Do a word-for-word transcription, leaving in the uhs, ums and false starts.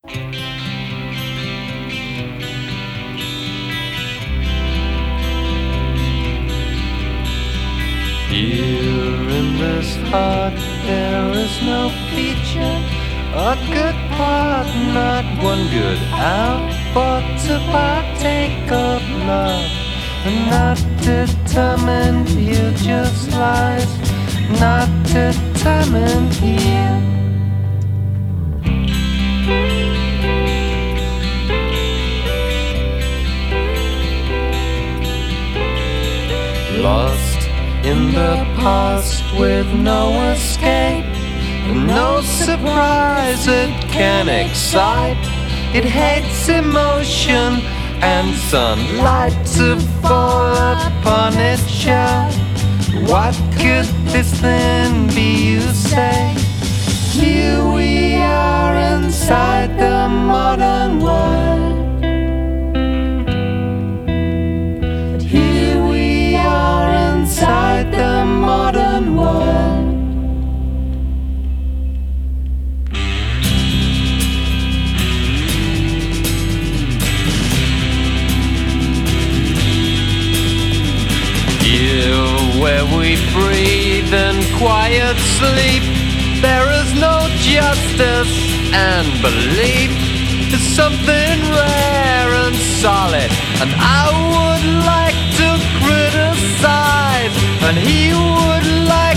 Here in this heart there is no feature, a good part, not one good out, but to partake of love. Not determined, you just lies, not determined here. Lost in the past with no escape, no surprise it can excite. It hates emotion and sunlight to fall upon its shell. What could this then be, you say? Here we are inside the modern world. Here we are inside the modern world. Where we breathe in quiet sleep, there is no justice and belief. It's something rare and solid, and I would like to criticize, and he would like